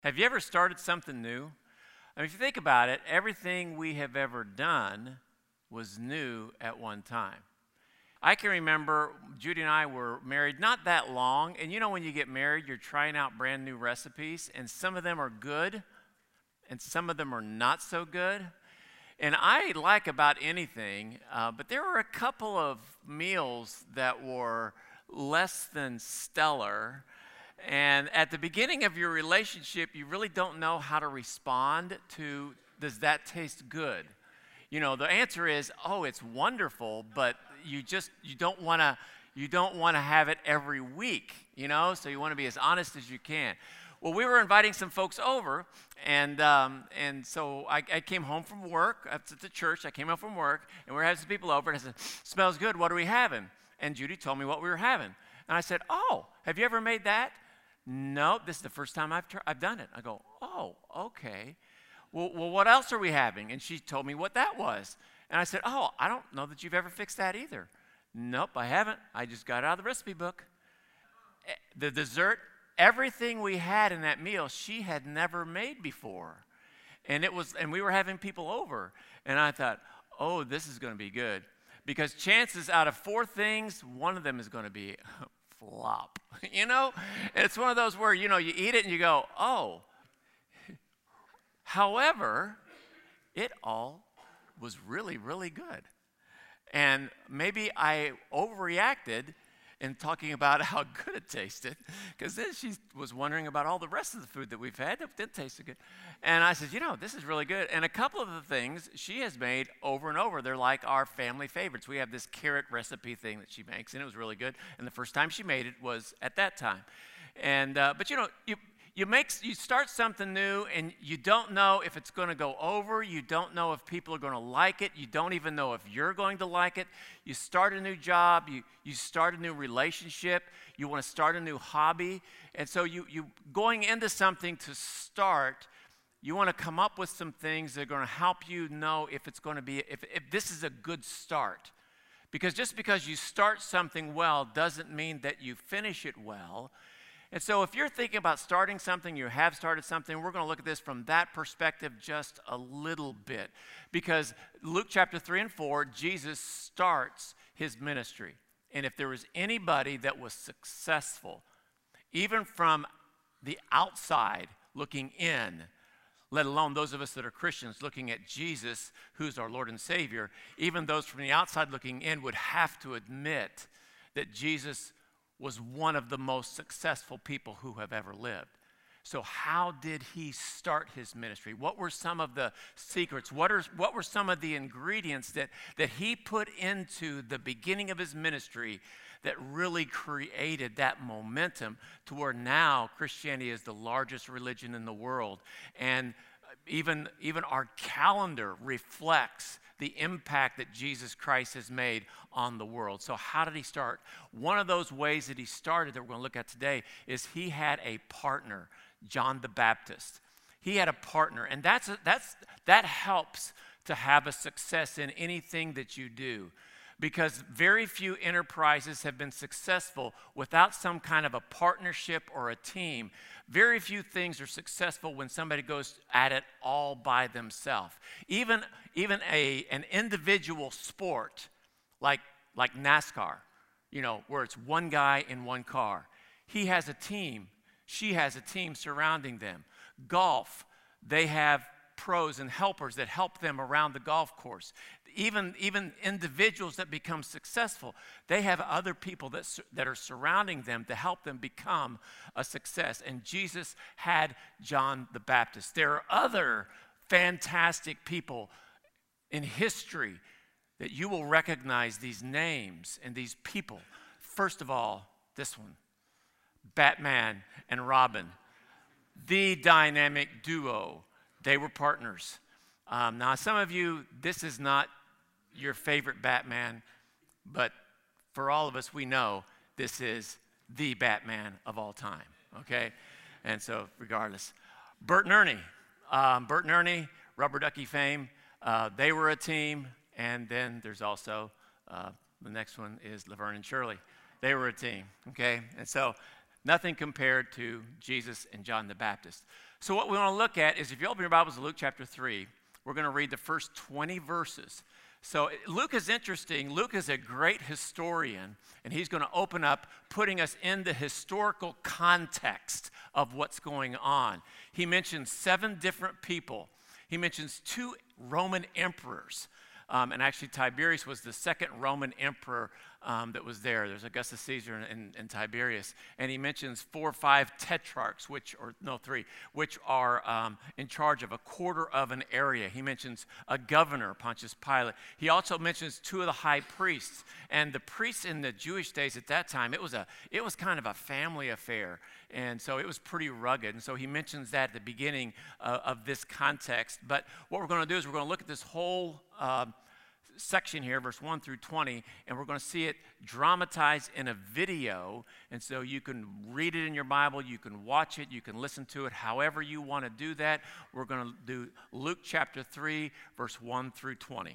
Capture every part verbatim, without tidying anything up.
Have you ever started something new? I mean, if you think about it, everything we have ever done was new at one time. I can remember Judy and I were married not that long, and you know when you get married, you're trying out brand new recipes, and some of them are good, and some of them are not so good. And I like about anything, uh, but there were a couple of meals that were less than stellar. And at the beginning of your relationship, you really don't know how to respond to, does that taste good? You know, the answer is, oh, it's wonderful, but you just, you don't want to, you don't want to have it every week, you know? So you want to be as honest as you can. Well, we were inviting some folks over, and um, and so I, I came home from work. At the church, I came home from work, and we were having some people over, and I said, smells good, what are we having? And Judy told me what we were having. And I said, oh, have you ever made that? No, this is the first time I've, tr- I've done it. I go, oh, okay. Well, well, what else are we having? And she told me what that was. And I said, oh, I don't know that you've ever fixed that either. Nope, I haven't. I just got it out of the recipe book. The dessert, everything we had in that meal, she had never made before. And it was, and we were having people over. And I thought, oh, this is going to be good. Because chances out of four things, one of them is going to be flop, you know? And it's one of those where, you know, you eat it and you go, oh. However, it all was really, really good. And maybe I overreacted in talking about how good it tasted, because then she was wondering about all the rest of the food that we've had that did taste so good. And I said, you know, this is really good. And a couple of the things she has made over and over, they're like our family favorites. We have this carrot recipe thing that she makes, and it was really good. And the first time she made it was at that time. And uh, but you know, you you make you start something new, and you don't know if it's going to go over. You don't know if people are going to like it. You don't even know if you're going to like it. You start a new job. You you start a new relationship. You want to start a new hobby, and so you you going into something to start. You want to come up with some things that are going to help you know if it's going to be if if this is a good start, because just because you start something well doesn't mean that you finish it well. And so if you're thinking about starting something, you have started something, we're going to look at this from that perspective just a little bit. Because Luke chapter three and four, Jesus starts his ministry. And if there was anybody that was successful, even from the outside looking in, let alone those of us that are Christians looking at Jesus, who's our Lord and Savior, even those from the outside looking in would have to admit that Jesus was one of the most successful people who have ever lived. So how did he start his ministry? What were some of the secrets? What are what were some of the ingredients that, that he put into the beginning of his ministry that really created that momentum to where now Christianity is the largest religion in the world? And even, even our calendar reflects the impact that Jesus Christ has made on the world. So how did he start? One of those ways that he started that we're going to look at today is he had a partner, John the Baptist. He had a partner, and that's that's that helps to have a success in anything that you do, because very few enterprises have been successful without some kind of a partnership or a team. Very few things are successful when somebody goes at it all by themselves. Even, even a, an individual sport like, like NASCAR, you know, where it's one guy in one car. He has a team. She has a team surrounding them. Golf, they have pros and helpers that help them around the golf course. Even, even individuals that become successful, they have other people that, that are surrounding them to help them become a success. And Jesus had John the Baptist. There are other fantastic people in history that you will recognize these names and these people. First of all, this one, Batman and Robin, the dynamic duo. They were partners. Um, now, some of you, this is not your favorite Batman, but for all of us, we know this is the Batman of all time, okay? And so, regardless. Bert and Ernie. Um, Bert and Ernie, Rubber Ducky fame, uh, they were a team. And then there's also, uh, the next one is Laverne and Shirley. They were a team, okay? And so, nothing compared to Jesus and John the Baptist. So what we want to look at is, if you open your Bibles to Luke chapter three, we're going to read the first twenty verses. So Luke is interesting. Luke is a great historian, and he's going to open up putting us in the historical context of what's going on. He mentions seven different people. He mentions two Roman emperors. Um, and actually, Tiberius was the second Roman emperor um, that was there. There's Augustus Caesar and, and, and Tiberius. And he mentions four or five tetrarchs, which, or no, three, which are um, in charge of a quarter of an area. He mentions a governor, Pontius Pilate. He also mentions two of the high priests. And the priests in the Jewish days at that time, it was a, it was kind of a family affair. And so it was pretty rugged. And so he mentions that at the beginning uh, of this context. But what we're going to do is we're going to look at this whole uh, section here, verse one through twenty, and we're going to see it dramatized in a video. And so you can read it in your Bible, you can watch it, you can listen to it, however you want to do that. We're going to do Luke chapter three, verse one through twenty.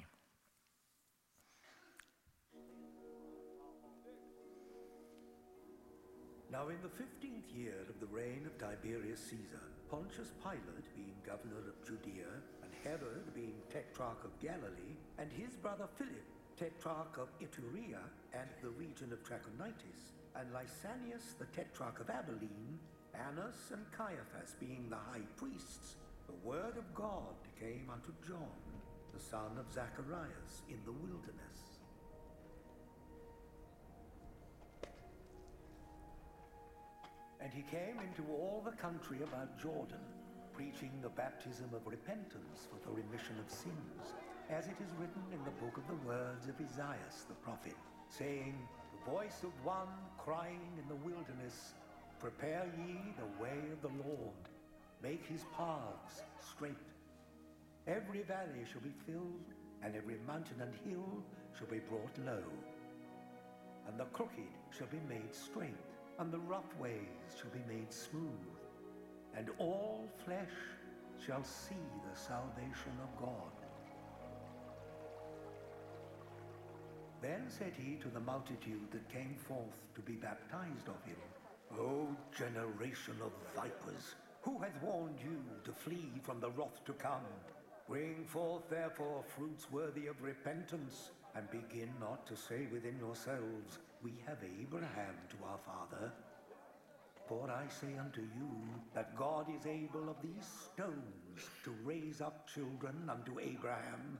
Now in the fifteenth year of the reign of Tiberius Caesar, Pontius Pilate being governor of Judea, and Herod being tetrarch of Galilee, and his brother Philip, tetrarch of Iturea and the region of Trachonitis, and Lysanias the tetrarch of Abilene, Annas and Caiaphas being the high priests, the word of God came unto John, the son of Zacharias, in the wilderness. And he came into all the country about Jordan, preaching the baptism of repentance for the remission of sins, as it is written in the book of the words of Isaiah the prophet, saying, the voice of one crying in the wilderness, prepare ye the way of the Lord, make his paths straight. Every valley shall be filled, and every mountain and hill shall be brought low, and the crooked shall be made straight, and the rough ways shall be made smooth, and all flesh shall see the salvation of God. Then said he to the multitude that came forth to be baptized of him, O generation of vipers, who hath warned you to flee from the wrath to come? Bring forth therefore fruits worthy of repentance, and begin not to say within yourselves, we have Abraham to our father. For I say unto you, that God is able of these stones to raise up children unto Abraham.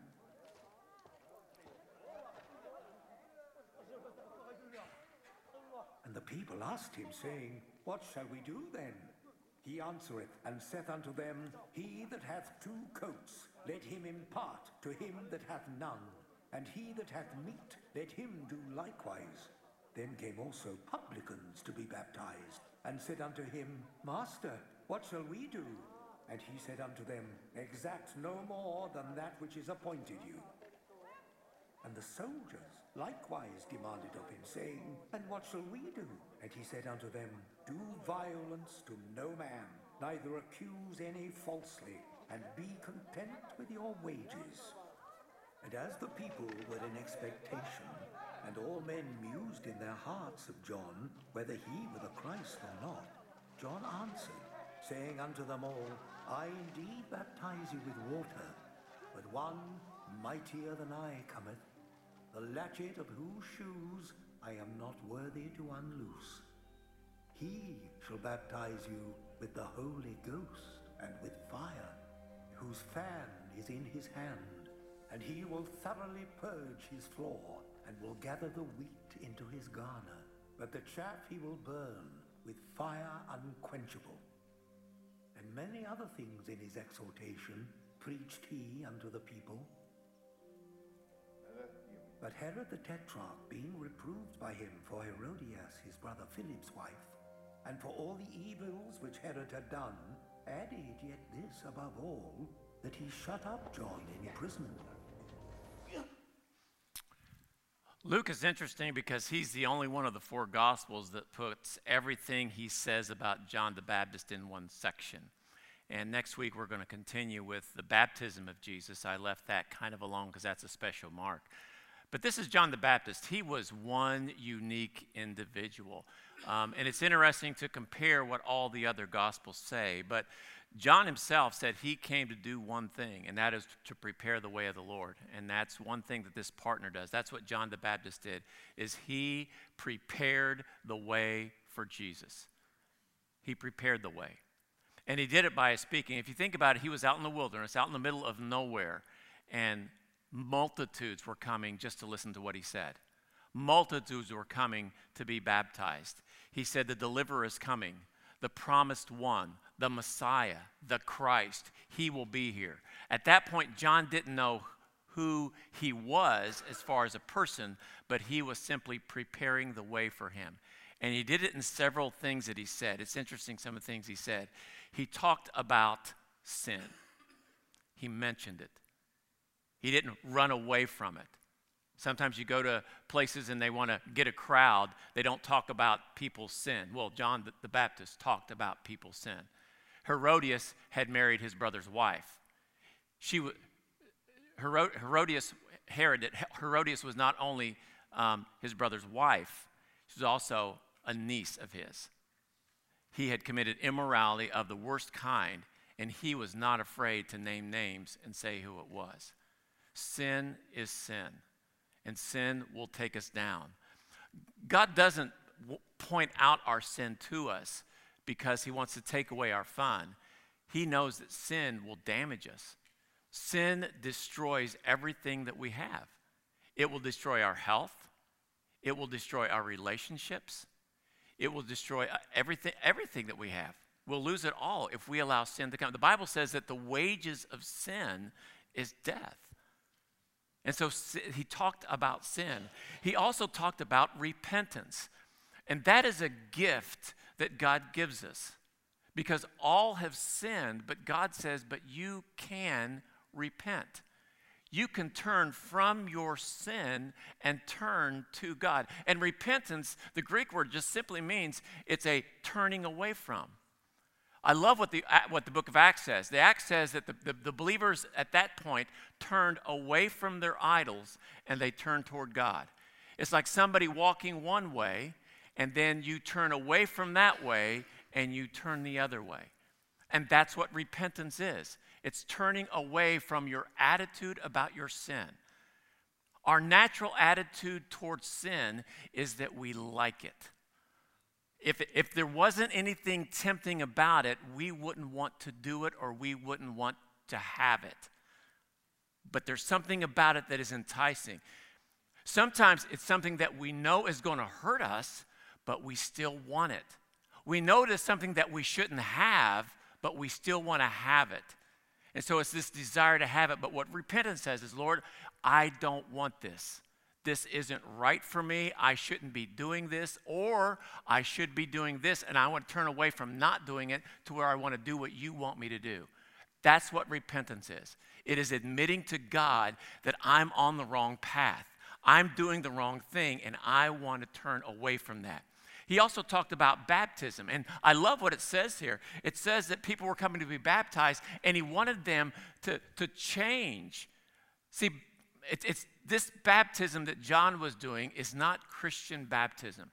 And the people asked him, saying, what shall we do then? He answereth, and saith unto them, he that hath two coats, let him impart to him that hath none, and he that hath meat, let him do likewise. Then came also publicans to be baptized, and said unto him, Master, what shall we do? And he said unto them, exact no more than that which is appointed you. And the soldiers likewise demanded of him, saying, and what shall we do? And he said unto them, do violence to no man, neither accuse any falsely, and be content with your wages. And as the people were in expectation, and all men mused in their hearts of John, whether he were the Christ or not, John answered, saying unto them all, I indeed baptize you with water, but one mightier than I cometh, the latchet of whose shoes I am not worthy to unloose. He shall baptize you with the Holy Ghost and with fire, whose fan is in his hand, and he will thoroughly purge his floor, and will gather the wheat into his garner, but the chaff he will burn with fire unquenchable. And many other things in his exhortation preached he unto the people. But Herod the Tetrarch, being reproved by him for Herodias his brother Philip's wife, and for all the evils which Herod had done, added yet this above all, that he shut up John in prison. Luke is interesting because he's the only one of the four Gospels that puts everything he says about John the Baptist in one section. And next week we're going to continue with the baptism of Jesus. I left that kind of alone because that's a special mark. But this is John the Baptist. He was one unique individual. Um, and it's interesting to compare what all the other Gospels say. But John himself said he came to do one thing, and that is to prepare the way of the Lord. And that's one thing that this partner does. That's what John the Baptist did, is he prepared the way for Jesus. He prepared the way. And he did it by his speaking. If you think about it, he was out in the wilderness, out in the middle of nowhere, and multitudes were coming just to listen to what he said. Multitudes were coming to be baptized. He said the deliverer is coming, the promised one, the Messiah, the Christ. He will be here. At that point, John didn't know who he was as far as a person, but he was simply preparing the way for him. And he did it in several things that he said. It's interesting, some of the things he said. He talked about sin. He mentioned it. He didn't run away from it. Sometimes you go to places and they want to get a crowd. They don't talk about people's sin. Well, John the Baptist talked about people's sin. Herodias had married his brother's wife. She, Herod, Herodias, Herod, Herodias was not only um, his brother's wife, she was also a niece of his. He had committed immorality of the worst kind, and he was not afraid to name names and say who it was. Sin is sin, and sin will take us down. God doesn't w- point out our sin to us because he wants to take away our fun. He knows that sin will damage us. Sin destroys everything that we have. It will destroy our health. It will destroy our relationships. It will destroy everything, everything that we have. We'll lose it all if we allow sin to come. The Bible says that the wages of sin is death. And so he talked about sin. He also talked about repentance. And that is a gift that God gives us. Because all have sinned, but God says, but you can repent. You can turn from your sin and turn to God. And repentance, the Greek word just simply means it's a turning away from. I love what the, what the book of Acts says. The Acts says that the, the, the believers at that point turned away from their idols and they turned toward God. It's like somebody walking one way and then you turn away from that way and you turn the other way. And that's what repentance is. It's turning away from your attitude about your sin. Our natural attitude towards sin is that we like it. If, if there wasn't anything tempting about it, we wouldn't want to do it or we wouldn't want to have it. But there's something about it that is enticing. Sometimes it's something that we know is going to hurt us, but we still want it. We know it is something that we shouldn't have, but we still want to have it. And so it's this desire to have it. But what repentance says is, Lord, I don't want this. This isn't right for me. I shouldn't be doing this, or I should be doing this, and I want to turn away from not doing it to where I want to do what you want me to do. That's what repentance is. It is admitting to God that I'm on the wrong path. I'm doing the wrong thing, and I want to turn away from that. He also talked about baptism, and I love what it says here. It says that people were coming to be baptized, and he wanted them to, to change. See, it, it's this baptism that John was doing is not Christian baptism.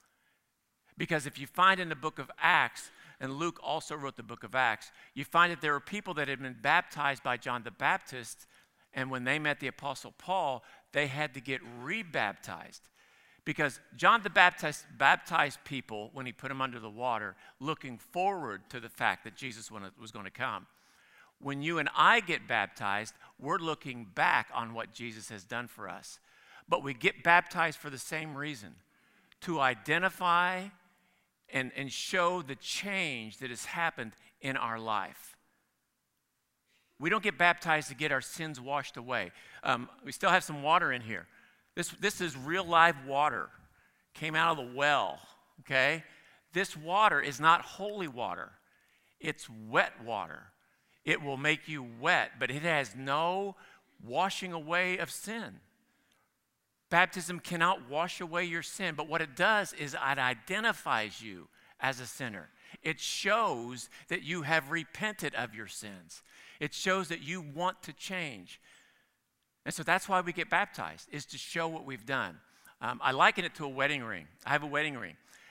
Because if you find in the book of Acts, and Luke also wrote the book of Acts, you find that there were people that had been baptized by John the Baptist, and when they met the Apostle Paul, they had to get rebaptized. Because John the Baptist baptized people when he put them under the water, looking forward to the fact that Jesus was going to come. When you and I get baptized, we're looking back on what Jesus has done for us. But we get baptized for the same reason, to identify and, and show the change that has happened in our life. We don't get baptized to get our sins washed away. Um, we still have some water in here. This, this is real live water. Came out of the well, okay? This water is not holy water. It's wet water. It will make you wet, but it has no washing away of sin. Baptism cannot wash away your sin, but what it does is it identifies you as a sinner. It shows that you have repented of your sins. It shows that you want to change. And so that's why we get baptized, is to show what we've done. Um, I liken it to a wedding ring. I have a wedding ring.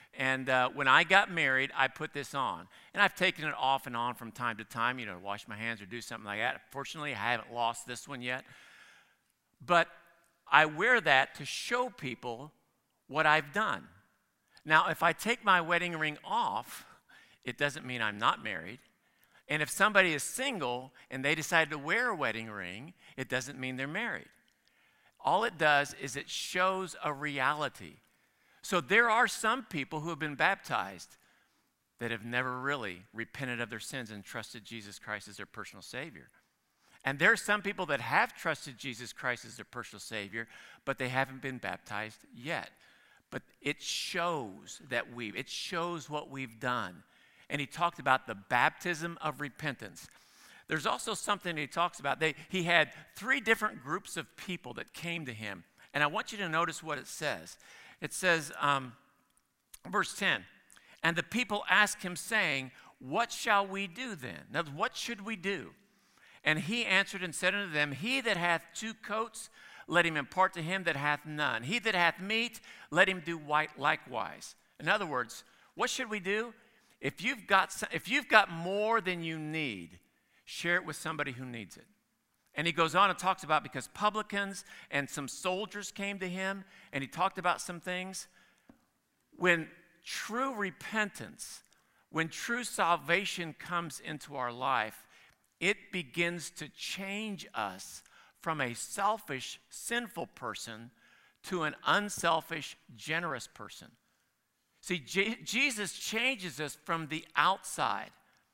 And uh, when I got married, I put this on. And I've taken it off and on from time to time, you know, to wash my hands or do something like that. Fortunately, I haven't lost this one yet. But I wear that to show people what I've done. Now, if I take my wedding ring off, it doesn't mean I'm not married. And if somebody is single and they decide to wear a wedding ring, it doesn't mean they're married. All it does is it shows a reality. So there are some people who have been baptized that have never really repented of their sins and trusted Jesus Christ as their personal Savior. And there are some people that have trusted Jesus Christ as their personal Savior, but they haven't been baptized yet. But it shows that we, it shows what we've done. And he talked about the baptism of repentance. There's also something he talks about. They, he had three different groups of people that came to him. And I want you to notice what it says. It says, um, verse ten, and the people asked him, saying, what shall we do then? Now, what should we do? And he answered and said unto them, he that hath two coats, let him impart to him that hath none. He that hath meat, let him do white likewise. In other words, what should we do? If you've got, if you've got more than you need, share it with somebody who needs it. And he goes on and talks about, because publicans and some soldiers came to him, and he talked about some things. When true repentance, when true salvation comes into our life, it begins to change us from a selfish, sinful person to an unselfish, generous person. See, J- Jesus changes us from the outside.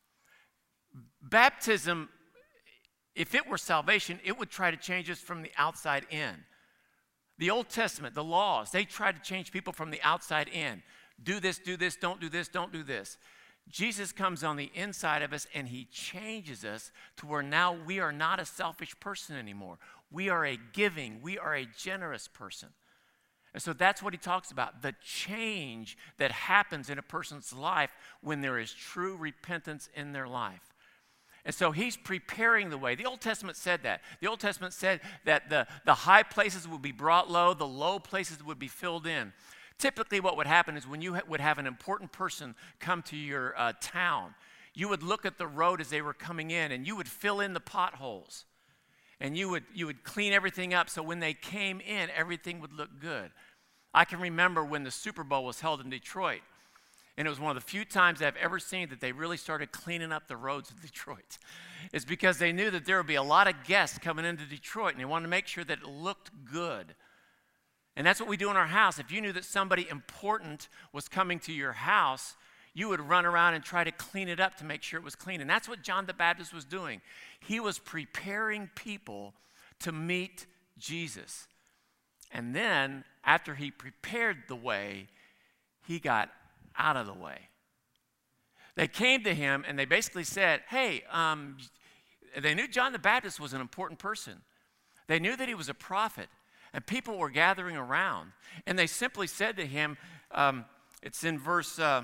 Baptism, if it were salvation, it would try to change us from the outside in. The Old Testament, the laws, they tried to change people from the outside in. Do this, do this, don't do this, don't do this. Jesus comes on the inside of us and he changes us to where now we are not a selfish person anymore. We are a giving, we are a generous person. And so that's what he talks about, the change that happens in a person's life when there is true repentance in their life. And so he's preparing the way. The Old Testament said that. The Old Testament said that the, the high places would be brought low, the low places would be filled in. Typically what would happen is when you ha- would have an important person come to your uh, town, you would look at the road as they were coming in and you would fill in the potholes. And you would, you would clean everything up so when they came in, everything would look good. I can remember when the Super Bowl was held in Detroit. And it was one of the few times I've ever seen that they really started cleaning up the roads of Detroit. It's because they knew that there would be a lot of guests coming into Detroit, and they wanted to make sure that it looked good. And that's what we do in our house. If you knew that somebody important was coming to your house, you would run around and try to clean it up to make sure it was clean. And that's what John the Baptist was doing. He was preparing people to meet Jesus. And then, after he prepared the way, he got out of the way. They came to him and they basically said, hey, um, they knew John the Baptist was an important person. They knew that he was a prophet, and people were gathering around. And they simply said to him, um, it's in verse, uh,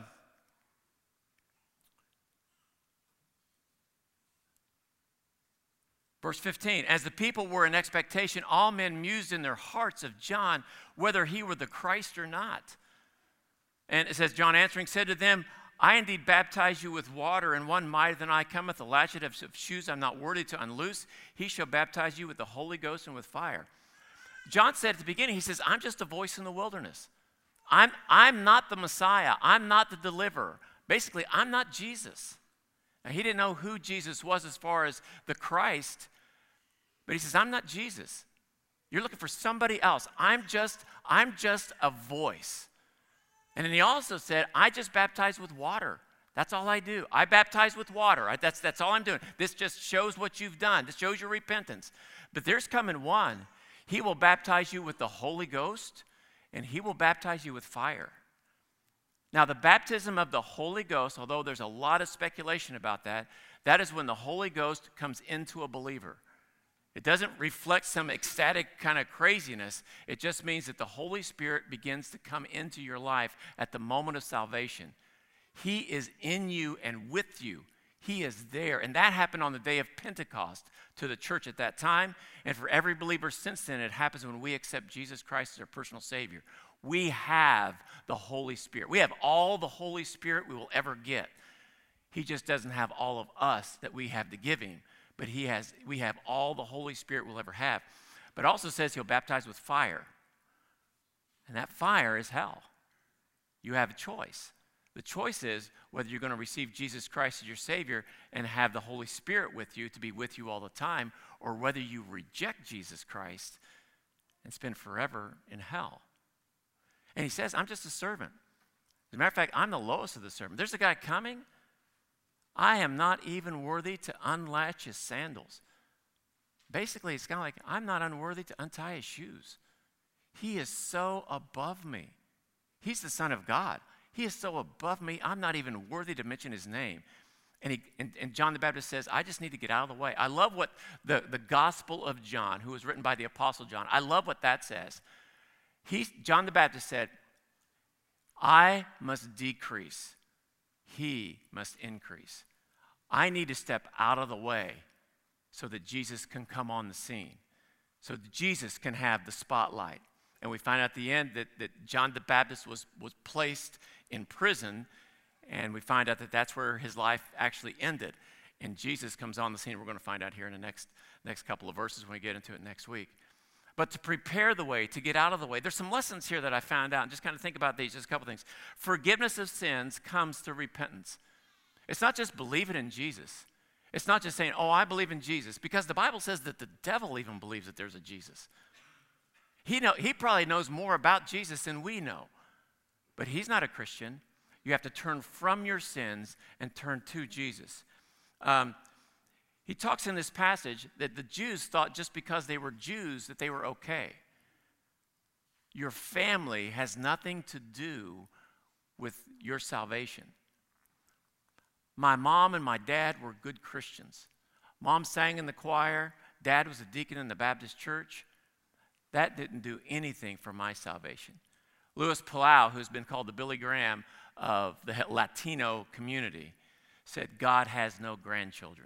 verse fifteen, as the people were in expectation, all men mused in their hearts of John, whether he were the Christ or not. And it says, John answering said to them, I indeed baptize you with water, and one mightier than I cometh, the latchet of shoes I'm not worthy to unloose. He shall baptize you with the Holy Ghost and with fire. John said at the beginning, he says, I'm just a voice in the wilderness. I'm, I'm not the Messiah. I'm not the deliverer. Basically, I'm not Jesus. Now, he didn't know who Jesus was as far as the Christ, but he says, I'm not Jesus. You're looking for somebody else. I'm just, I'm just a voice. And then he also said, I just baptize with water. That's all I do. I baptize with water. I, that's, that's all I'm doing. This just shows what you've done. This shows your repentance. But there's coming one. He will baptize you with the Holy Ghost, and he will baptize you with fire. Now, the baptism of the Holy Ghost, although there's a lot of speculation about that, that is when the Holy Ghost comes into a believer. It doesn't reflect some ecstatic kind of craziness. It just means that the Holy Spirit begins to come into your life at the moment of salvation. He is in you and with you. He is there. And that happened on the day of Pentecost to the church at that time. And for every believer since then, it happens when we accept Jesus Christ as our personal Savior. We have the Holy Spirit. We have all the Holy Spirit we will ever get. He just doesn't have all of us that we have to give him. But he has. We have all the Holy Spirit we'll ever have. But it also says he'll baptize with fire. And that fire is hell. You have a choice. The choice is whether you're going to receive Jesus Christ as your Savior and have the Holy Spirit with you to be with you all the time, or whether you reject Jesus Christ and spend forever in hell. And he says, I'm just a servant. As a matter of fact, I'm the lowest of the servants. There's a guy coming. I am not even worthy to unlatch his sandals. Basically, it's kind of like, I'm not unworthy to untie his shoes. He is so above me. He's the Son of God. He is so above me, I'm not even worthy to mention his name. And, he, and, and John the Baptist says, I just need to get out of the way. I love what the, the Gospel of John, who was written by the Apostle John, I love what that says. He, John the Baptist said, I must decrease. He must increase. I need to step out of the way so that Jesus can come on the scene, so that Jesus can have the spotlight. And we find out at the end that, that John the Baptist was, was placed in prison, and we find out that that's where his life actually ended. And Jesus comes on the scene. We're going to find out here in the next, next couple of verses when we get into it next week. But to prepare the way, to get out of the way, there's some lessons here that I found out. And just kind of think about these, just a couple things. Forgiveness of sins comes through repentance. It's not just believing in Jesus. It's not just saying, oh, I believe in Jesus, because the Bible says that the devil even believes that there's a Jesus. He, know, he probably knows more about Jesus than we know, but he's not a Christian. You have to turn from your sins and turn to Jesus. Um, he talks in this passage that the Jews thought just because they were Jews that they were okay. Your family has nothing to do with your salvation. My mom and my dad were good Christians. Mom sang in the choir. Dad was a deacon in the Baptist church. That didn't do anything for my salvation. Louis Palau, who's been called the Billy Graham of the Latino community, said, God has no grandchildren.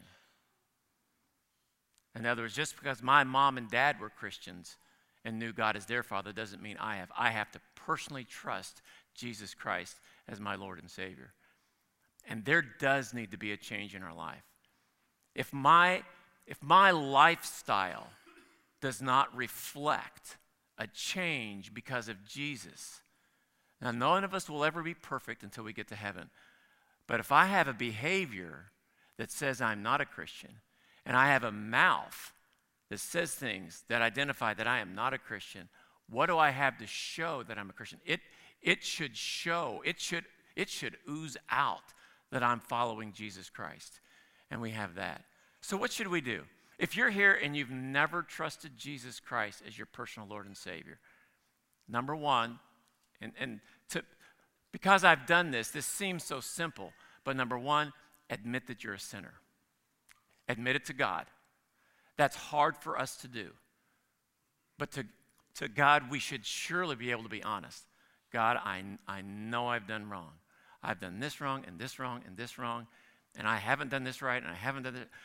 In other words, just because my mom and dad were Christians and knew God as their father doesn't mean I have. I have to personally trust Jesus Christ as my Lord and Savior. And there does need to be a change in our life. If my, if my lifestyle does not reflect a change because of Jesus, now none of us will ever be perfect until we get to heaven. But if I have a behavior that says I'm not a Christian, and I have a mouth that says things that identify that I am not a Christian, what do I have to show that I'm a Christian? It, it should show, it should, it should ooze out that I'm following Jesus Christ. And we have that. So what should we do? If you're here and you've never trusted Jesus Christ as your personal Lord and Savior, number one, and, and to, because I've done this, this seems so simple, but number one, admit that you're a sinner. Admit it to God. That's hard for us to do. But to, to God, we should surely be able to be honest. God, I, I know I've done wrong. I've done this wrong and this wrong and this wrong, and I haven't done this right and I haven't done it.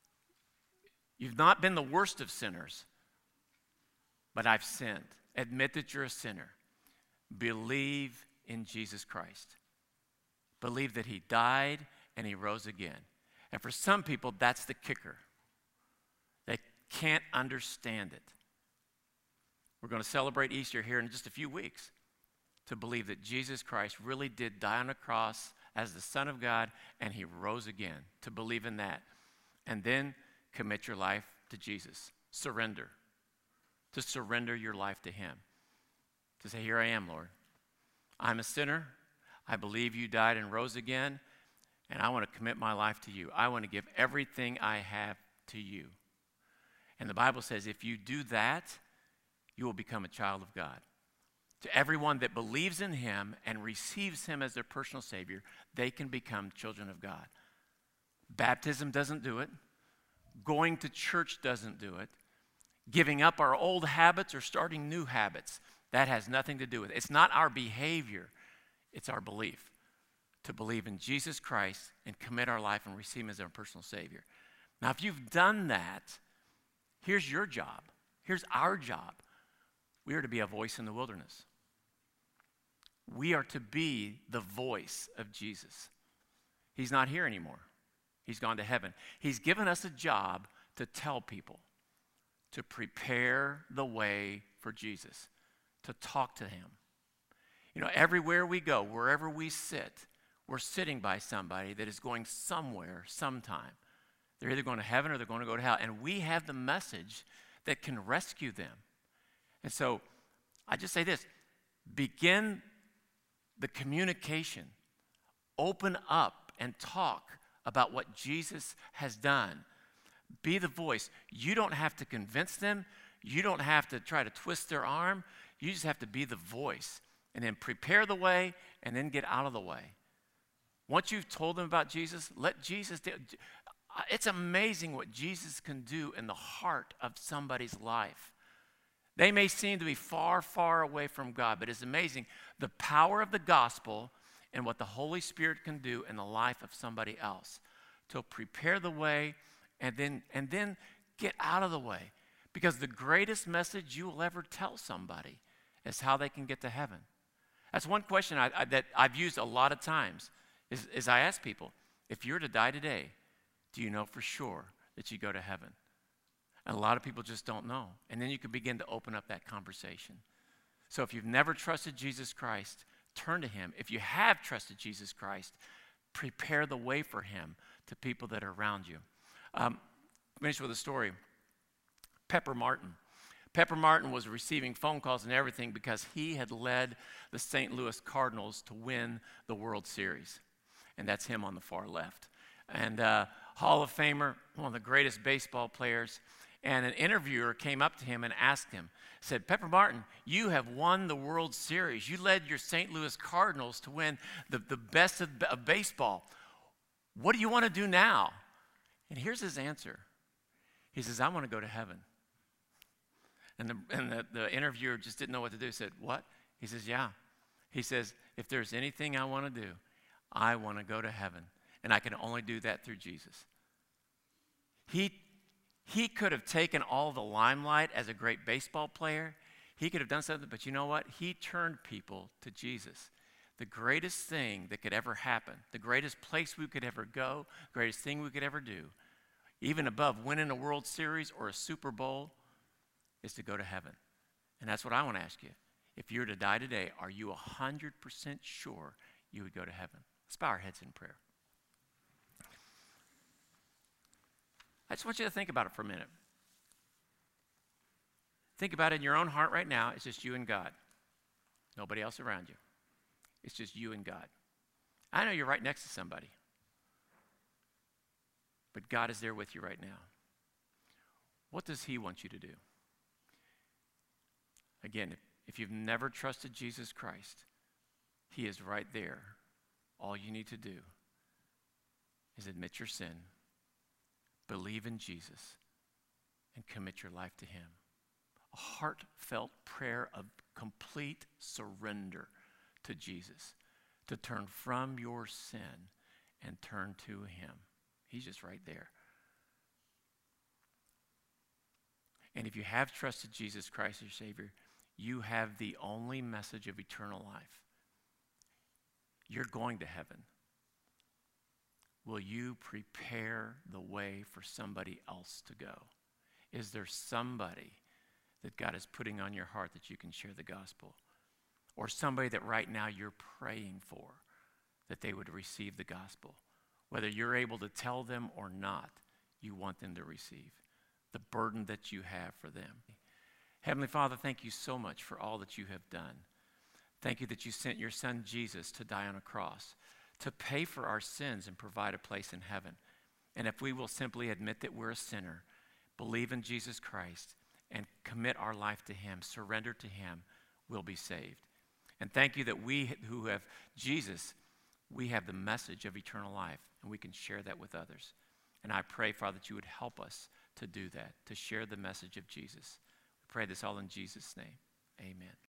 You've not been the worst of sinners, but I've sinned. Admit that you're a sinner. Believe in Jesus Christ. Believe that he died and he rose again. And for some people, that's the kicker. They can't understand it. We're going to celebrate Easter here in just a few weeks to believe that Jesus Christ really did die on a cross as the Son of God and he rose again. To believe in that. And then commit your life to Jesus. Surrender. To surrender your life to him. To say, here I am, Lord. I'm a sinner. I believe you died and rose again. And I want to commit my life to you. I want to give everything I have to you. And the Bible says if you do that, you will become a child of God. To everyone that believes in him and receives him as their personal Savior, they can become children of God. Baptism doesn't do it. Going to church doesn't do it. Giving up our old habits or starting new habits, that has nothing to do with it. It's not our behavior, it's our belief. To believe in Jesus Christ and commit our life and receive him as our personal Savior. Now, if you've done that, here's your job. Here's our job. We are to be a voice in the wilderness. We are to be the voice of Jesus. He's not here anymore. He's gone to heaven. He's given us a job to tell people, to prepare the way for Jesus, to talk to him. You know, everywhere we go, wherever we sit, we're sitting by somebody that is going somewhere, sometime. They're either going to heaven or they're going to go to hell. And we have the message that can rescue them. And so I just say this, begin the communication. Open up and talk about what Jesus has done. Be the voice. You don't have to convince them. You don't have to try to twist their arm. You just have to be the voice. And then prepare the way and then get out of the way. Once you've told them about Jesus, let Jesus do. It's amazing what Jesus can do in the heart of somebody's life. They may seem to be far, far away from God, but it's amazing the power of the gospel and what the Holy Spirit can do in the life of somebody else. To prepare the way and then, and then get out of the way. Because the greatest message you will ever tell somebody is how they can get to heaven. That's one question I, I, that I've used a lot of times, is, is I ask people, if you were to die today, do you know for sure that you go to heaven? And a lot of people just don't know. And then you can begin to open up that conversation. So if you've never trusted Jesus Christ, turn to him. If you have trusted Jesus Christ, prepare the way for him to people that are around you. Um, finish with a story. Pepper Martin. Pepper Martin was receiving phone calls and everything because he had led the Saint Louis Cardinals to win the World Series. And that's him on the far left. And uh, Hall of Famer, one of the greatest baseball players. And an interviewer came up to him and asked him, said, Pepper Martin, you have won the World Series. You led your Saint Louis Cardinals to win the, the best of, of baseball. What do you want to do now? And here's his answer. He says, I want to go to heaven. And, the, and the, the interviewer just didn't know what to do. He said, what? He says, yeah. He says, if there's anything I want to do, I want to go to heaven. And I can only do that through Jesus. He, he could have taken all the limelight as a great baseball player. He could have done something, but you know what? He turned people to Jesus. The greatest thing that could ever happen, the greatest place we could ever go, the greatest thing we could ever do, even above winning a World Series or a Super Bowl, is to go to heaven. And that's what I want to ask you. If you were to die today, are you one hundred percent sure you would go to heaven? Let's bow our heads in prayer. I just want you to think about it for a minute. Think about it in your own heart right now. It's just you and God. Nobody else around you. It's just you and God. I know you're right next to somebody. But God is there with you right now. What does he want you to do? Again, if, if you've never trusted Jesus Christ, he is right there. All you need to do is admit your sin, believe in Jesus, and commit your life to him. A heartfelt prayer of complete surrender to Jesus, to turn from your sin and turn to him. He's just right there. And if you have trusted Jesus Christ as your Savior, you have the only message of eternal life. You're going to heaven. Will you prepare the way for somebody else to go? Is there somebody that God is putting on your heart that you can share the gospel? Or somebody that right now you're praying for, that they would receive the gospel? Whether you're able to tell them or not, you want them to receive the burden that you have for them. Heavenly Father, thank you so much for all that you have done. Thank you that you sent your son Jesus to die on a cross, to pay for our sins and provide a place in heaven. And if we will simply admit that we're a sinner, believe in Jesus Christ, and commit our life to him, surrender to him, we'll be saved. And thank you that we who have Jesus, we have the message of eternal life, and we can share that with others. And I pray, Father, that you would help us to do that, to share the message of Jesus. We pray this all in Jesus' name. Amen.